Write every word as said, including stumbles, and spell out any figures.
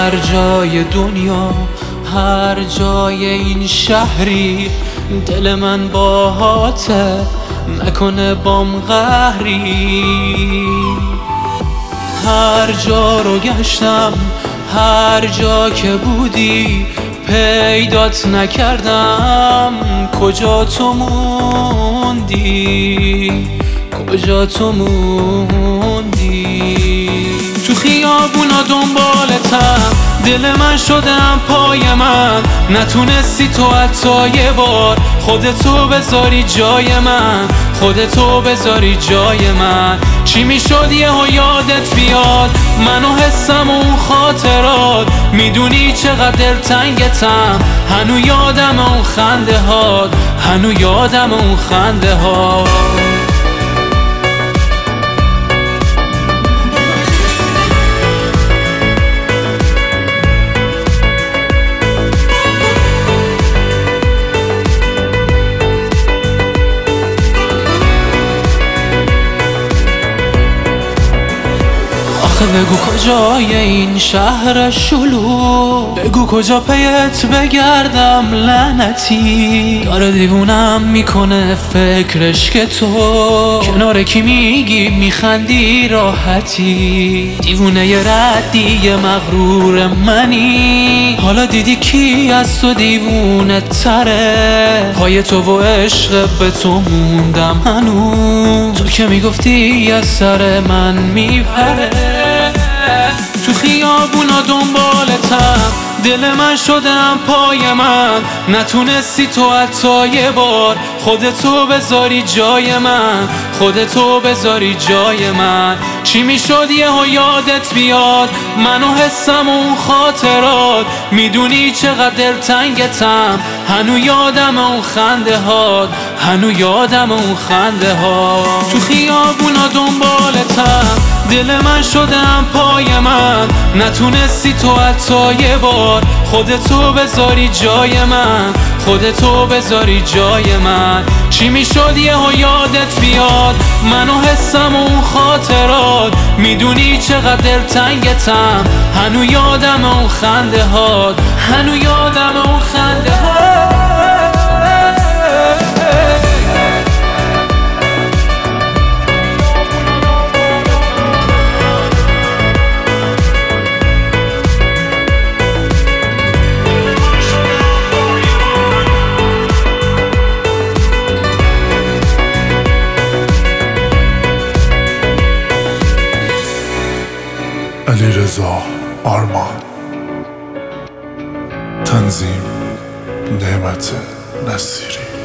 هر جای دنیا، هر جای این شهری، دل من باهاته نکنه بام قهری. هر جا رو گشتم، هر جا که بودی پیدات نکردم. کجا تو موندی، کجا تو موندی؟ تو خیابونا دنبالتم، دل من شدم پای من. نتونستی تو حتی یه بار خودتو بذاری جای من، خودتو بذاری جای من. چی میشد یهو یادت بیاد منو حسم و اون خاطرات؟ میدونی چقدر تنگتم، هنو یادم اون خنده هات، هنو یادم اون خنده هات. آخه بگو کجای این شهر شلوغ، بگو کجا پیت بگردم لعنتی. داره دیوونم میکنه فکرش که تو کنار کی میگی میخندی راحتی. دیوونه ی ردی ی مغرور منی، حالا دیدی کی از تو دیوونه تره. پای تو و عشق به تو موندم هنوز، تو که میگفتی از سر من میپره. تو خیابونا دنبالتم، دل من شدم پای من. نتونستی تو حتی یه بار خودتو بذاری جای من، خودتو بذاری جای من. چی میشد یهو یادت بیاد منو حسم و اون خاطرات؟ میدونی چقدر تنگتم، هنو یادم اون خنده هات، هنو یادم اون خنده هات. تو خیابونا دنبالتم، دل من شدم پای من. نتونستی تو حتی یه بار خودتو بذاری جای من، خودتو بذاری جای من. چی میشد یهو یادت بیاد منو حسم و اون خاطرات؟ میدونی چقدر تنگتم، هنو یادم اون خنده هات، هنو یادم اون خنده هات. علیرضا آرمان، تنظیم نعمت نصیری.